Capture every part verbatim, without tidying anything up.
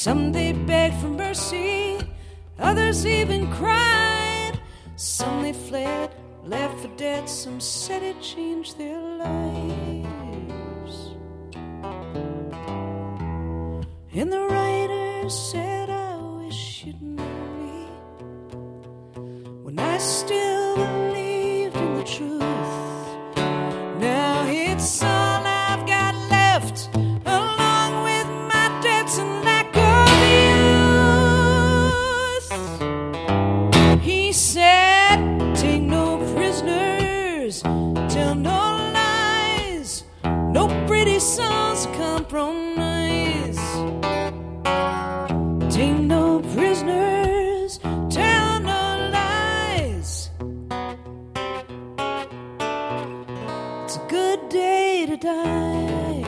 Some they begged for mercy, others even cried. Some they fled, left for dead. Some said it changed their lives. And the writer said, I wish you'd know me when I still believed in the truth. Now it's all I've got left, along with my debts and lack of youth. He said, take no prisoners, tell no lies, no pretty songs of compromise. Take no prisoners, tell no lies. It's a good day to die.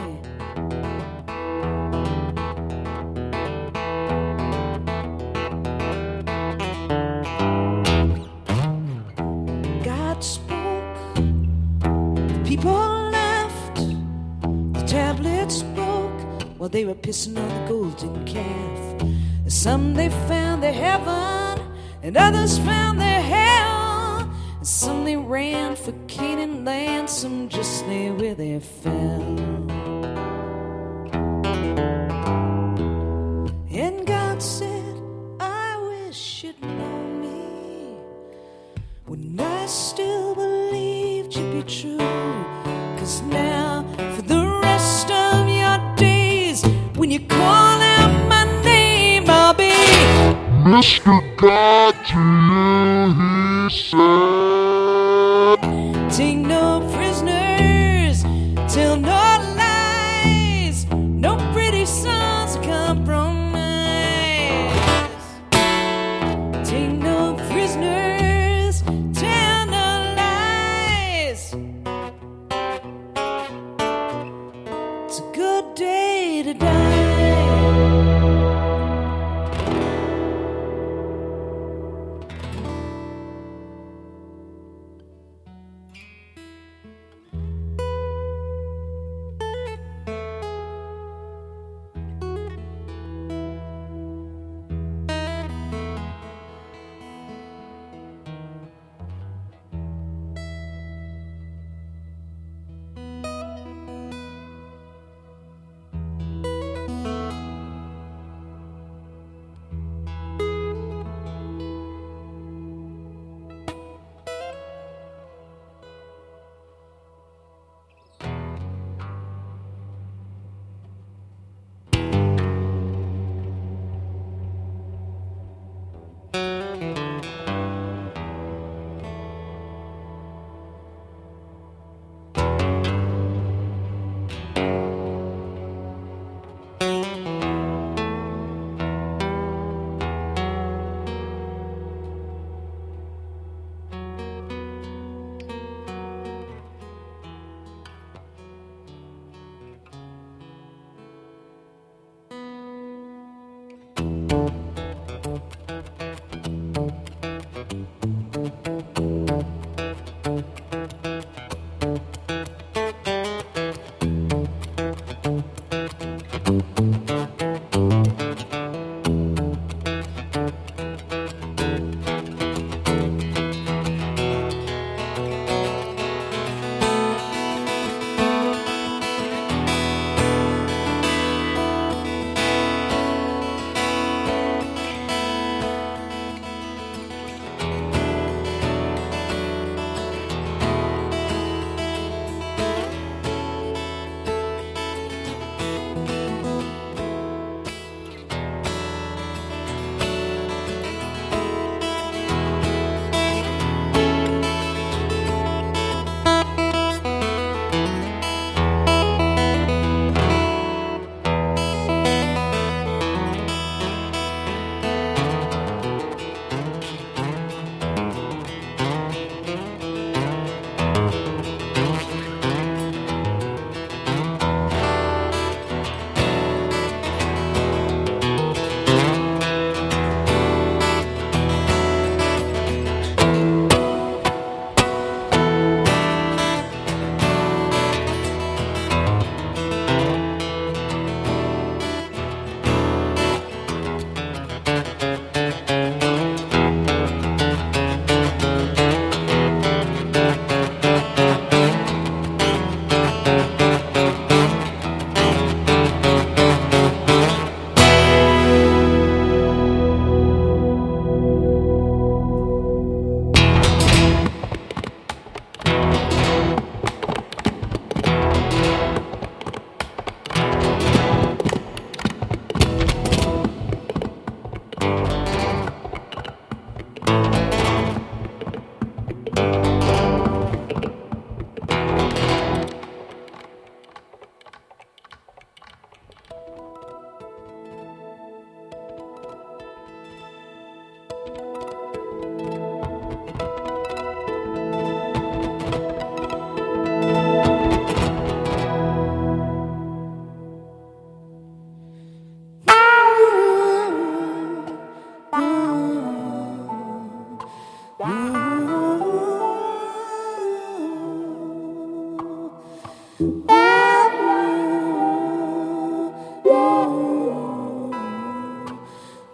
God spoke, the people laughed, the tablets broke while they were pissing on the golden calf. Some they found their heaven, and others found their hell. And some they ran for Canaan land, some just lay where they fell. And God said, I wish you'd known me when I still believed you'd be true. Cause now, for the rest of your days, when you call out my name, I'll be Mister God to you, he said. Take no prisoners, tell no lies, no pretty songs of compromise. Take no prisoners, tell no lies. It's a good day to die.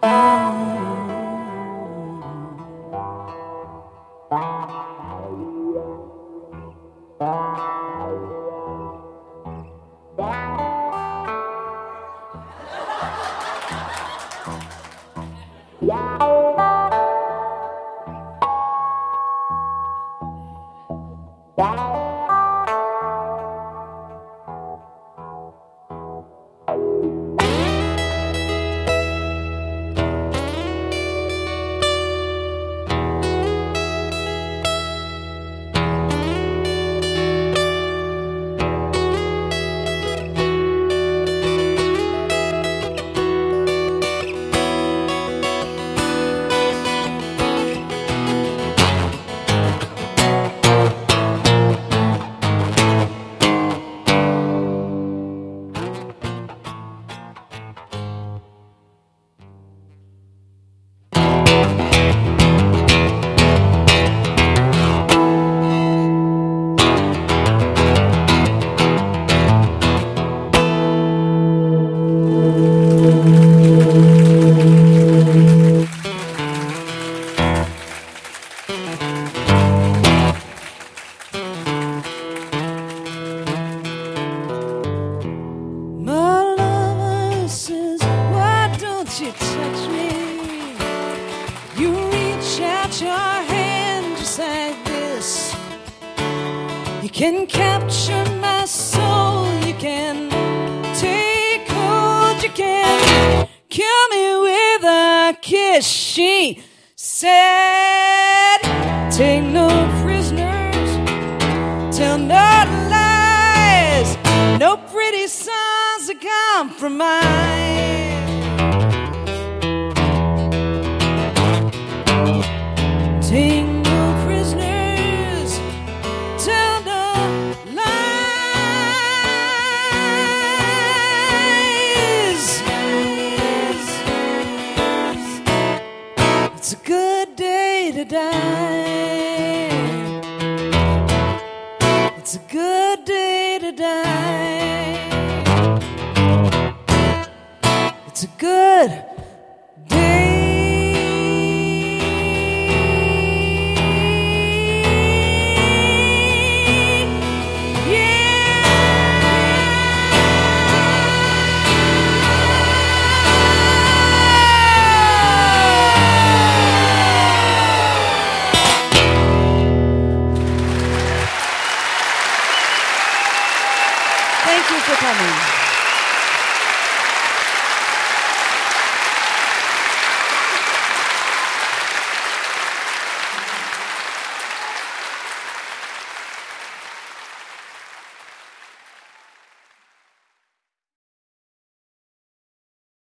Can capture my soul, you can take hold, you can kill me with a kiss. She said, take no prisoners, tell no lies, no pretty songs that compromise. Take no prisoners, tell no it's a good day to die.